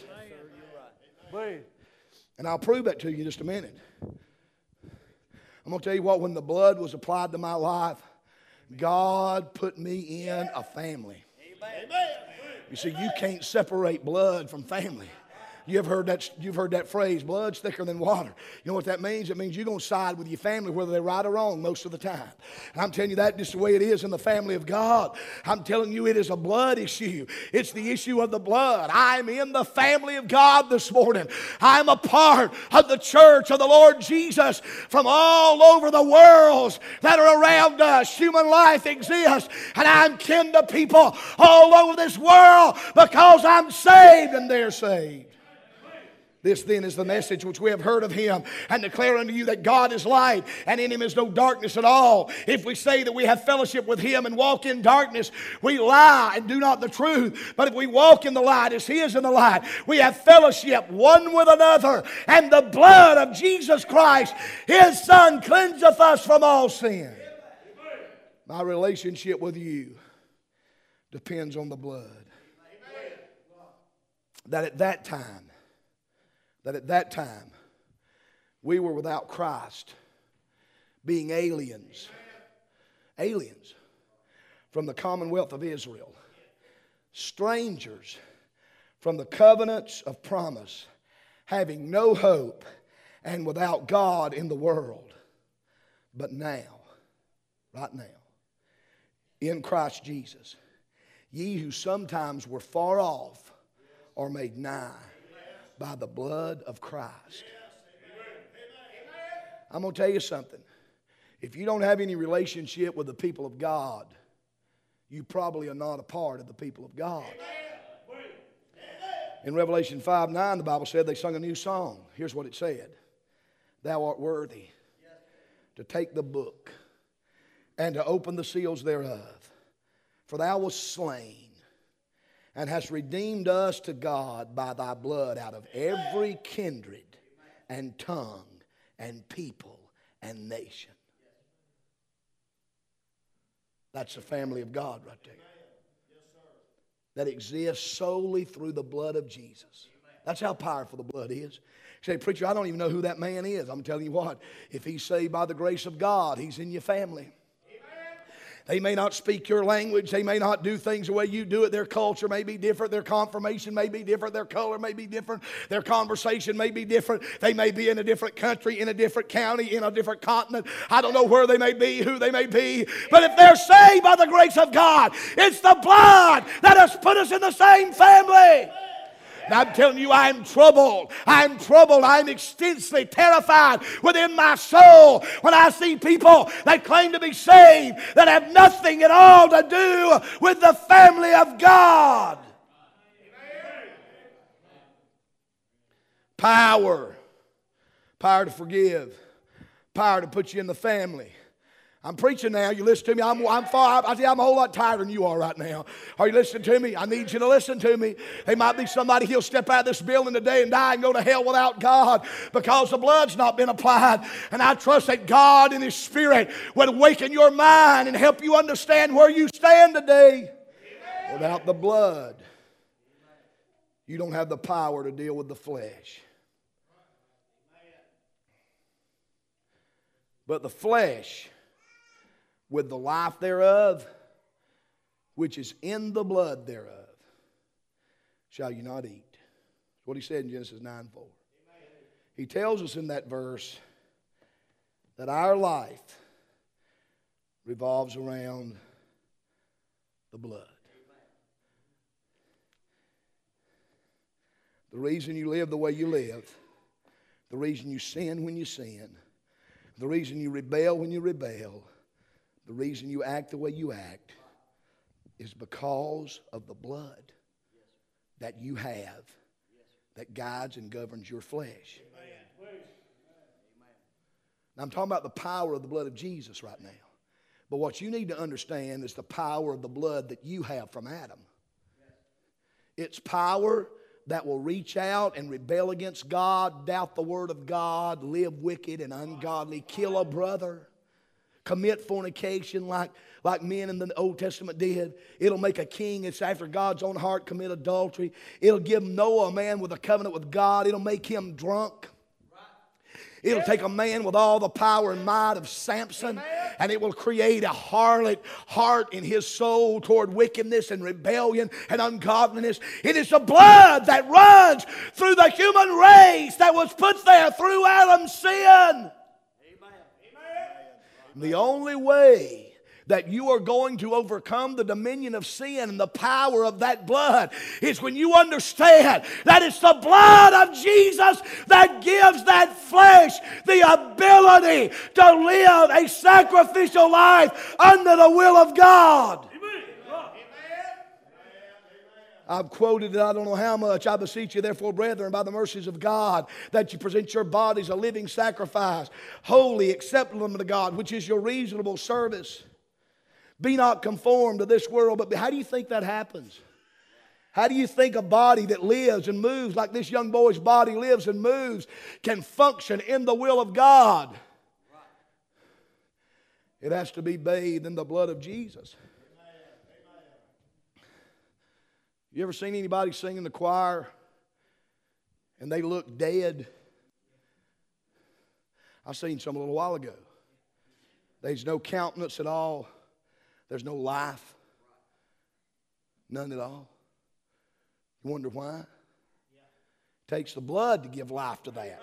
And I'll prove that to you in just a minute. I'm going to tell you what, when the blood was applied to my life, God put me in a family. You see, you can't separate blood from family. You've heard that phrase, blood's thicker than water. You know what that means? It means you're going to side with your family whether they're right or wrong most of the time. And I'm telling you that just the way it is in the family of God. I'm telling you it is a blood issue. It's the issue of the blood. I'm in the family of God this morning. I'm a part of the church of the Lord Jesus from all over the world that are around us. Human life exists, and I'm kin to people all over this world because I'm saved and they're saved. This then is the message which we have heard of him, and declare unto you that God is light, and in him is no darkness at all. If we say that we have fellowship with him and walk in darkness, we lie and do not the truth. But if we walk in the light as he is in the light, we have fellowship one with another, and the blood of Jesus Christ, his Son, cleanseth us from all sin. My relationship with you depends on the blood. That at that time, we were without Christ, being aliens from the commonwealth of Israel, strangers from the covenants of promise, having no hope and without God in the world. But now, right now, in Christ Jesus, ye who sometimes were far off are made nigh by the blood of Christ. I'm going to tell you something. If you don't have any relationship with the people of God, you probably are not a part of the people of God. In Revelation 5:9, the Bible said they sung a new song. Here's what it said. Thou art worthy to take the book and to open the seals thereof. For thou wast slain and hast redeemed us to God by thy blood out of every kindred and tongue and people and nation. That's the family of God right there. That exists solely through the blood of Jesus. That's how powerful the blood is. You say, preacher, I don't even know who that man is. I'm telling you what, if he's saved by the grace of God, he's in your family. They may not speak your language. They may not do things the way you do it. Their culture may be different. Their confirmation may be different. Their color may be different. Their conversation may be different. They may be in a different country, in a different county, in a different continent. I don't know where they may be, who they may be. But if they're saved by the grace of God, it's the blood that has put us in the same family. And I'm telling you, I'm troubled. I'm troubled. I'm extensively terrified within my soul when I see people that claim to be saved that have nothing at all to do with the family of God. Power to forgive. Power to put you in the family. I'm preaching now. You listen to me. I'm a whole lot tighter than you are right now. Are you listening to me? I need you to listen to me. There might be somebody, he'll step out of this building today and die and go to hell without God because the blood's not been applied. And I trust that God in His Spirit would awaken your mind and help you understand where you stand today. Amen. Without the blood, you don't have the power to deal with the flesh. But the flesh, with the life thereof, which is in the blood thereof, shall you not eat. That's what He said in Genesis 9:4. He tells us in that verse that our life revolves around the blood. The reason you live the way you live, the reason you sin when you sin, the reason you rebel when you rebel, the reason you act the way you act is because of the blood that you have that guides and governs your flesh. Now, I'm talking about the power of the blood of Jesus right now. But what you need to understand is the power of the blood that you have from Adam. It's power that will reach out and rebel against God, doubt the word of God, live wicked and ungodly, kill a brother, commit fornication like men in the Old Testament did. It'll make a king that's after God's own heart commit adultery. It'll give Noah, a man with a covenant with God. It'll make him drunk. It'll take a man with all the power and might of Samson, and it will create a harlot heart in his soul toward wickedness and rebellion and ungodliness. It is the blood that runs through the human race that was put there through Adam's sin. The only way that you are going to overcome the dominion of sin and the power of that blood is when you understand that it's the blood of Jesus that gives that flesh the ability to live a sacrificial life under the will of God. I've quoted it, I don't know how much. I beseech you, therefore, brethren, by the mercies of God, that you present your bodies a living sacrifice, holy, acceptable unto God, which is your reasonable service. Be not conformed to this world. But how do you think that happens? How do you think a body that lives and moves like this young boy's body lives and moves can function in the will of God? It has to be bathed in the blood of Jesus. You ever seen anybody sing in the choir and they look dead? I seen some a little while ago. There's no countenance at all. There's no life. None at all. You wonder why? It takes the blood to give life to that.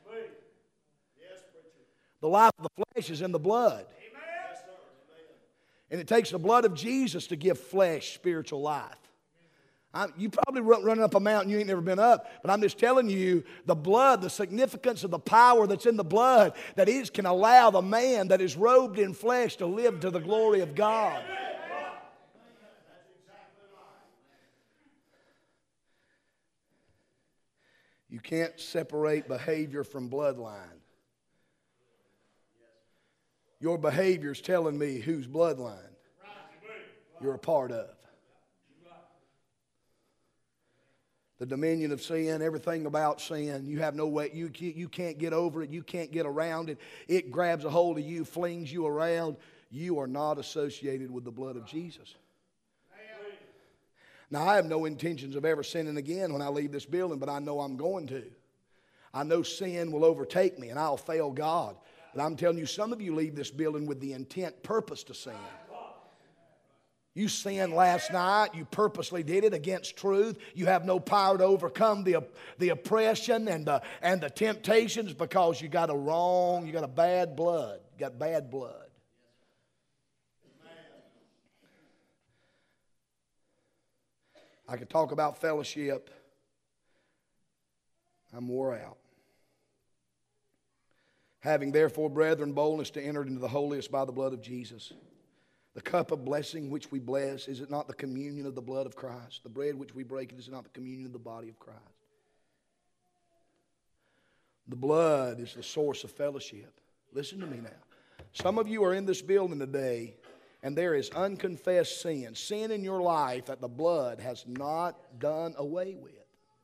The life of the flesh is in the blood. And it takes the blood of Jesus to give flesh spiritual life. You probably running up a mountain you ain't never been up, but I'm just telling you the blood, the significance of the power that's in the blood that can allow the man that is robed in flesh to live to the glory of God. You can't separate behavior from bloodline. Your behavior is telling me whose bloodline you're a part of. The dominion of sin, everything about sin, you have no way, you can't get over it, you can't get around it. It grabs a hold of you, flings you around. You are not associated with the blood of Jesus. Now, I have no intentions of ever sinning again when I leave this building, but I know I'm going to. I know sin will overtake me and I'll fail God. But I'm telling you, some of you leave this building with the intent, purpose to sin. You sinned last night. You purposely did it against truth. You have no power to overcome the oppression and the temptations because you got a bad blood. You got bad blood. I could talk about fellowship. I'm wore out. Having therefore, brethren, boldness to enter into the holiest by the blood of Jesus. The cup of blessing which we bless, is it not the communion of the blood of Christ? The bread which we break, is it not the communion of the body of Christ? The blood is the source of fellowship. Listen to me now. Some of you are in this building today, and there is unconfessed sin in your life that the blood has not done away with.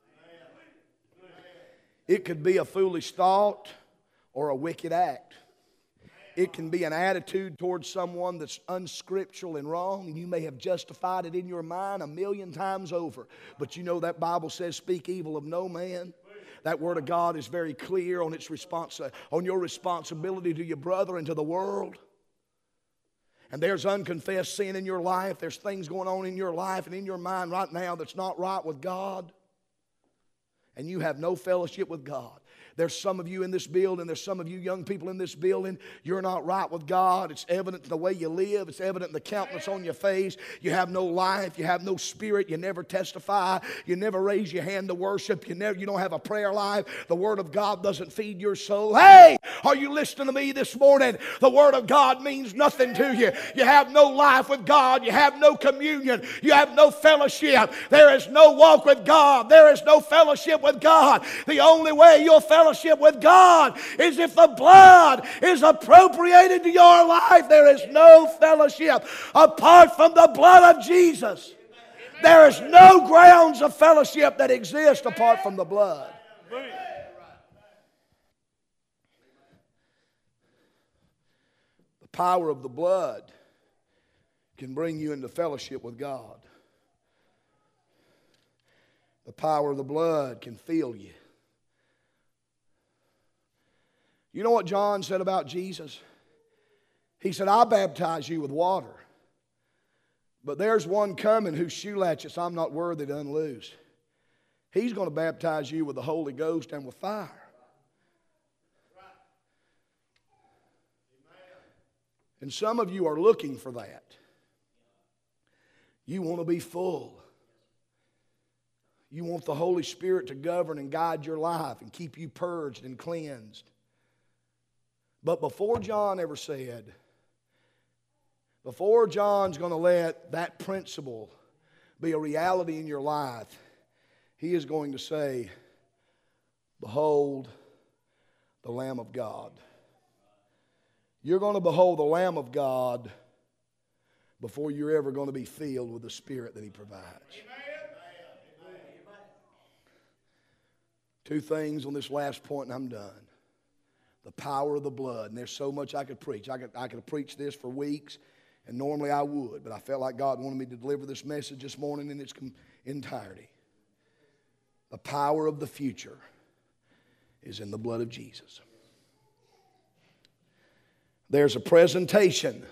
It could be a foolish thought or a wicked act. It can be an attitude towards someone that's unscriptural and wrong, and you may have justified it in your mind 1,000,000 times over. But you know that Bible says, speak evil of no man. That Word of God is very clear on on your responsibility to your brother and to the world. And there's unconfessed sin in your life. There's things going on in your life and in your mind right now that's not right with God. And you have no fellowship with God. There's some of you in this building, there's some of you young people in this building, you're not right with God. It's evident in the way you live. It's evident in the countenance on your face. You have no life. You have no spirit. You never testify. You never raise your hand to worship. You don't have a prayer life. The Word of God doesn't feed your soul. Hey, are you listening to me this morning? The Word of God means nothing to you. You have no life with God. You have no communion. You have no fellowship. There is no walk with God. There is no fellowship with God. The only way you'll fellowship with God is if the blood is appropriated to your life. There is no fellowship apart from the blood of Jesus. There is no grounds of fellowship that exist apart from the blood. The power of the blood can bring you into fellowship with God. The power of the blood can fill you. You know what John said about Jesus? He said, I baptize you with water, but there's one coming whose shoe latchets I'm not worthy to unloose. He's going to baptize you with the Holy Ghost and with fire. And some of you are looking for that. You want to be full. You want the Holy Spirit to govern and guide your life and keep you purged and cleansed. But before John ever said, before John's going to let that principle be a reality in your life, he is going to say, behold the Lamb of God. You're going to behold the Lamb of God before you're ever going to be filled with the Spirit that He provides. Amen. Two things on this last point and I'm done. The power of the blood. And there's so much I could preach. I could preach this for weeks, and normally I would, but I felt like God wanted me to deliver this message this morning in its entirety. The power of the future is in the blood of Jesus. There's a presentation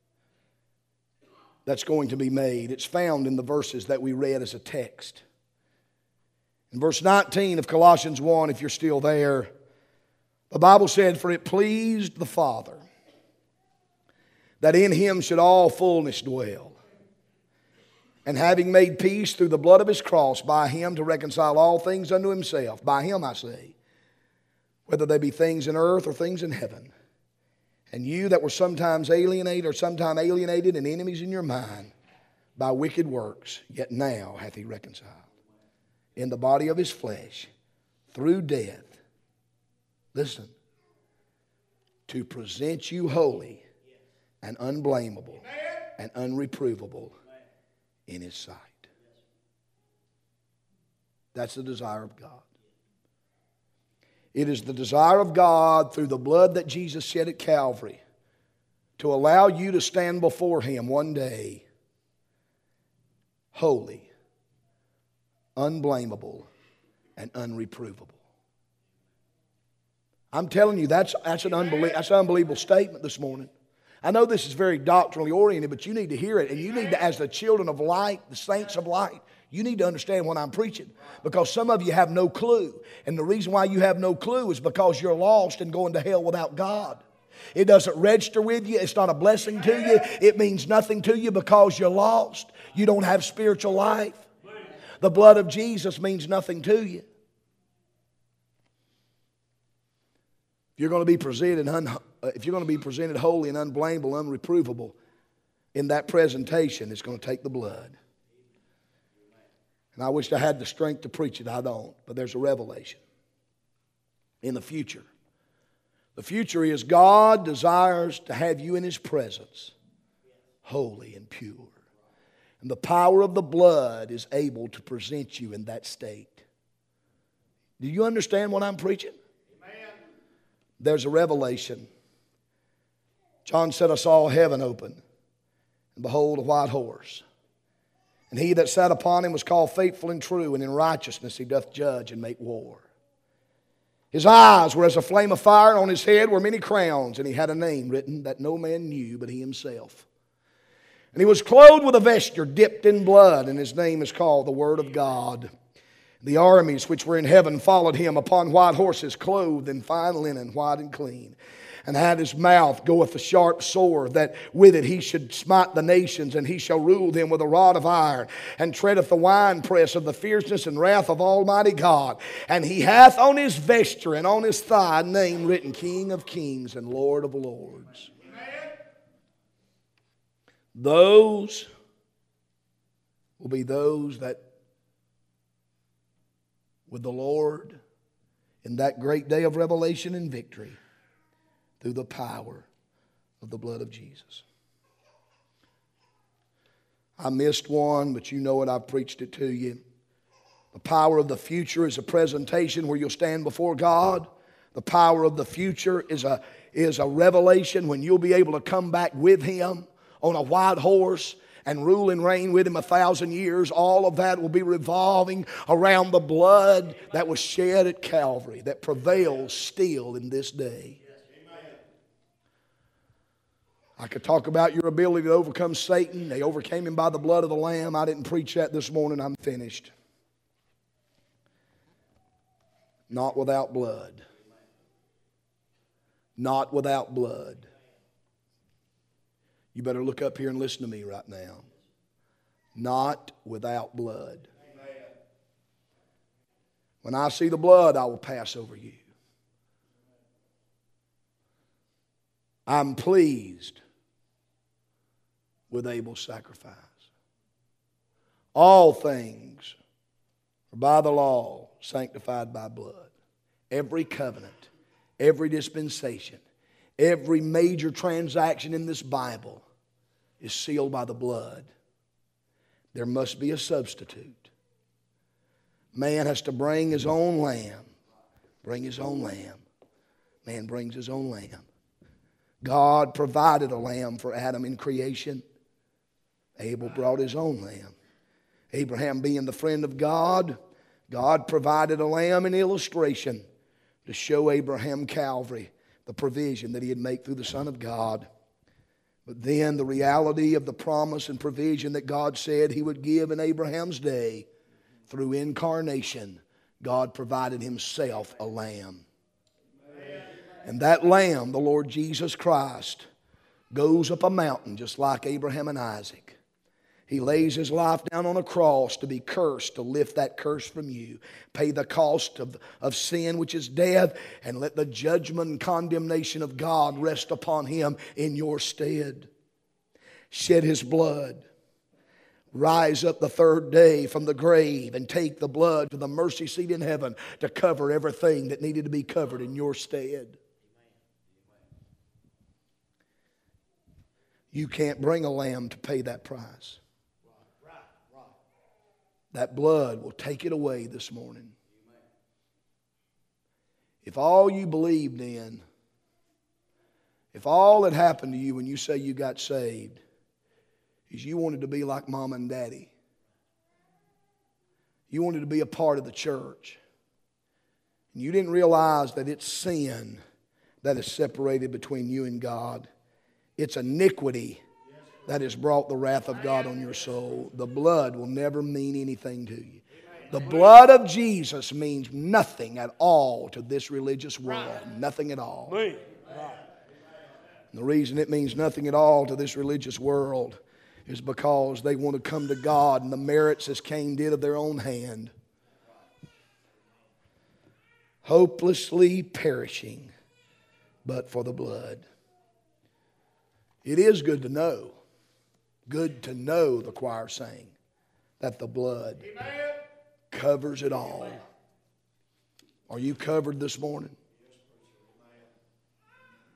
that's going to be made. It's found in the verses that we read as a text. In verse 19 of Colossians 1, if you're still there, the Bible said, for it pleased the Father that in Him should all fullness dwell. And having made peace through the blood of His cross, by Him to reconcile all things unto Himself. By Him, I say, whether they be things in earth or things in heaven. And you that were sometimes alienated and enemies in your mind by wicked works, yet now hath He reconciled in the body of His flesh through death. Listen, to present you holy and unblameable and unreprovable in His sight. That's the desire of God. It is the desire of God through the blood that Jesus shed at Calvary to allow you to stand before Him one day holy, unblameable, and unreprovable. I'm telling you, that's an unbelievable statement this morning. I know this is very doctrinally oriented, but you need to hear it. And you need to, as the children of light, the saints of light, you need to understand what I'm preaching. Because some of you have no clue. And the reason why you have no clue is because you're lost and going to hell without God. It doesn't register with you. It's not a blessing to you. It means nothing to you because you're lost. You don't have spiritual life. The blood of Jesus means nothing to you. If you're going to be presented holy and unblameable, unreprovable in that presentation, it's going to take the blood. And I wish I had the strength to preach it. I don't. But there's a revelation in the future. The future is God desires to have you in His presence, holy and pure. And the power of the blood is able to present you in that state. Do you understand what I'm preaching? Amen. There's a revelation. John said, I saw heaven open, and behold, a white horse. And he that sat upon him was called Faithful and True, and in righteousness he doth judge and make war. His eyes were as a flame of fire, and on his head were many crowns, and he had a name written that no man knew but he himself. And he was clothed with a vesture dipped in blood, and his name is called the Word of God. The armies which were in heaven followed him upon white horses, clothed in fine linen, white and clean. And had his mouth goeth a sharp sword, that with it he should smite the nations, and he shall rule them with a rod of iron, and treadeth the winepress of the fierceness and wrath of Almighty God. And he hath on his vesture and on his thigh a name written, King of Kings and Lord of Lords. Amen. Those will be those that with the Lord in that great day of revelation and victory, through the power of the blood of Jesus. I missed one, but you know it, I've preached it to you. The power of the future is a presentation where you'll stand before God. The power of the future is a revelation when you'll be able to come back with Him on a white horse and rule and reign with Him 1,000 years. All of that will be revolving around the blood that was shed at Calvary, that prevails still in this day. I could talk about your ability to overcome Satan. They overcame him by the blood of the Lamb. I didn't preach that this morning. I'm finished. Not without blood. Not without blood. You better look up here and listen to me right now. Not without blood. When I see the blood, I will pass over you. I'm pleased with Abel's sacrifice. All things are by the law sanctified by blood. Every covenant, every dispensation, every major transaction in this Bible is sealed by the blood. There must be a substitute. Man has to bring his own lamb. Bring his own lamb. Man brings his own lamb. God provided a lamb for Adam in creation. Abel brought his own lamb. Abraham being the friend of God, God provided a lamb in illustration to show Abraham Calvary, the provision that he had made through the Son of God. But then the reality of the promise and provision that God said He would give in Abraham's day, through incarnation, God provided Himself a lamb. And that lamb, the Lord Jesus Christ, goes up a mountain just like Abraham and Isaac. He lays His life down on a cross to be cursed, to lift that curse from you. Pay the cost of sin, which is death, and let the judgment and condemnation of God rest upon Him in your stead. Shed His blood. Rise up the third day from the grave and take the blood to the mercy seat in heaven to cover everything that needed to be covered in your stead. You can't bring a lamb to pay that price. That blood will take it away this morning. If all you believed in, if all that happened to you when you say you got saved is you wanted to be like mom and daddy, you wanted to be a part of the church, and you didn't realize that it's sin that is separated between you and God, it's iniquity that has brought the wrath of God on your soul, the blood will never mean anything to you. The blood of Jesus means nothing at all to this religious world. Nothing at all. And the reason it means nothing at all to this religious world is because they want to come to God and the merits as Cain did of their own hand. Hopelessly perishing, but for the blood. It is good to know. Good to know, the choir sang, that the blood covers it all. Are you covered this morning?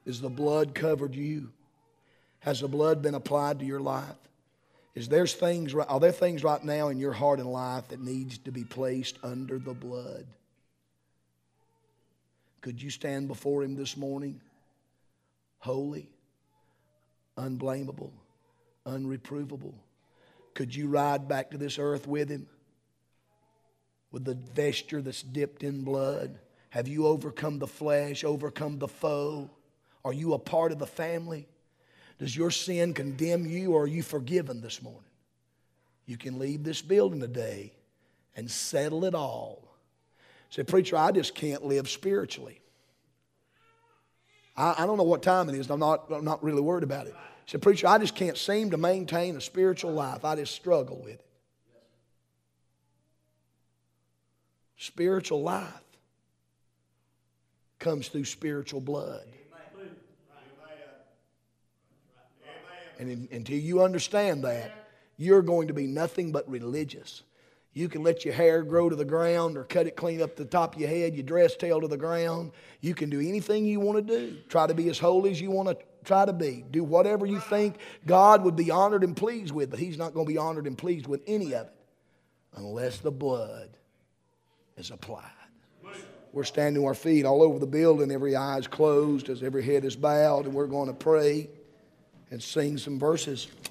Is the blood covered you? Has the blood been applied to your life? Are there things right now in your heart and life that needs to be placed under the blood? Could you stand before Him this morning, holy, unblameable, unreprovable? Could you ride back to this earth with Him, with the vesture that's dipped in blood? Have you overcome the flesh, overcome the foe? Are you a part of the family? Does your sin condemn you, or are you forgiven this morning? You can leave this building today and settle it all. Say, preacher, I just can't live spiritually. I don't know what time it is. I'm not really worried about it. Say, preacher, I just can't seem to maintain a spiritual life. I just struggle with it. Spiritual life comes through spiritual blood. And until you understand that, you're going to be nothing but religious. You can let your hair grow to the ground or cut it clean up the top of your head, your dress tail to the ground. You can do anything you want to do. Try to be as holy as you want to try to be. Do whatever you think God would be honored and pleased with, but He's not going to be honored and pleased with any of it unless the blood is applied. We're standing on our feet all over the building, every eye is closed as every head is bowed, and we're going to pray and sing some verses.